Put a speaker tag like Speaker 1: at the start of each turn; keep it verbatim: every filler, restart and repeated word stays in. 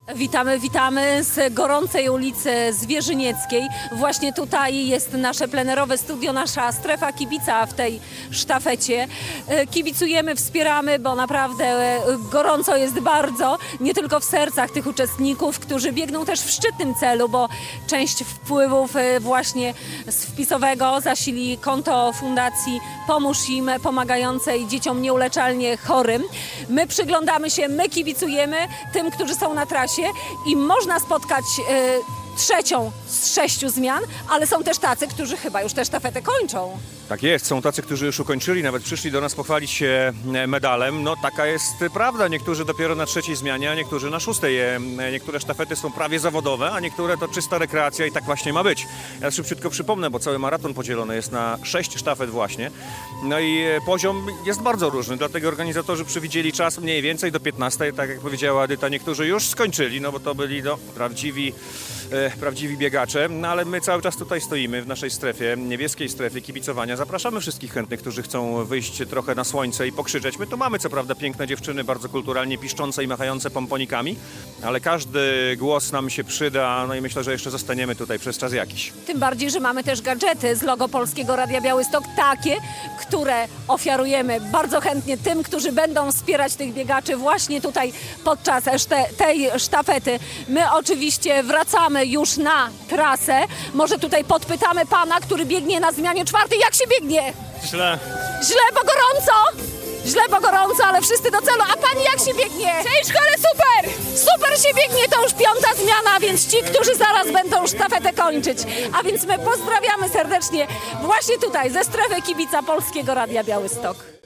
Speaker 1: Witamy, witamy z gorącej ulicy Zwierzynieckiej. Właśnie tutaj jest nasze plenerowe studio, nasza strefa kibica w tej sztafecie. Kibicujemy, wspieramy, bo naprawdę gorąco jest bardzo, nie tylko w sercach tych uczestników, którzy biegną też w szczytnym celu, bo część wpływów właśnie z wpisowego zasili konto Fundacji Pomóż Im, pomagającej dzieciom nieuleczalnie chorym. My przyglądamy się, my kibicujemy tym, którzy są na trasie. I można spotkać y, trzecią z sześciu zmian, ale są też tacy, którzy chyba już tę sztafetę kończą.
Speaker 2: Tak jest, są tacy, którzy już ukończyli, nawet przyszli do nas pochwalić się medalem. No taka jest prawda, niektórzy dopiero na trzeciej zmianie, a niektórzy na szóstej. Niektóre sztafety są prawie zawodowe, a niektóre to czysta rekreacja i tak właśnie ma być. Ja szybciutko przypomnę, bo cały maraton podzielony jest na sześć sztafet właśnie. No i poziom jest bardzo różny, dlatego organizatorzy przewidzieli czas mniej więcej do piętnastej, tak jak powiedziała Edyta, niektórzy już skończyli, no bo to byli no, prawdziwi, e, prawdziwi biegacze, no ale my cały czas tutaj stoimy w naszej strefie, niebieskiej strefie kibicowania. Zapraszamy wszystkich chętnych, którzy chcą wyjść trochę na słońce i pokrzyczeć. My tu mamy co prawda piękne dziewczyny, bardzo kulturalnie piszczące i machające pomponikami, ale każdy głos nam się przyda, no i myślę, że jeszcze zostaniemy tutaj przez czas jakiś.
Speaker 1: Tym bardziej, że mamy też gadżety z logo Polskiego Radia Białystok, takie, które ofiarujemy bardzo chętnie tym, którzy będą wspierać tych biegaczy właśnie tutaj podczas szte, tej sztafety. My oczywiście wracamy już na trasę. Może tutaj podpytamy pana, który biegnie na zmianie czwartej. Jak się biegnie?
Speaker 2: Źle.
Speaker 1: Źle, bo gorąco! Źle, bo gorąco, ale wszyscy do celu. A pani jak się biegnie?
Speaker 3: Ciężko, ale super!
Speaker 1: Super się biegnie, to już piąta zmiana, więc ci, którzy zaraz będą sztafetę kończyć. A więc my pozdrawiamy serdecznie właśnie tutaj ze strefy kibica Polskiego Radia Białystok.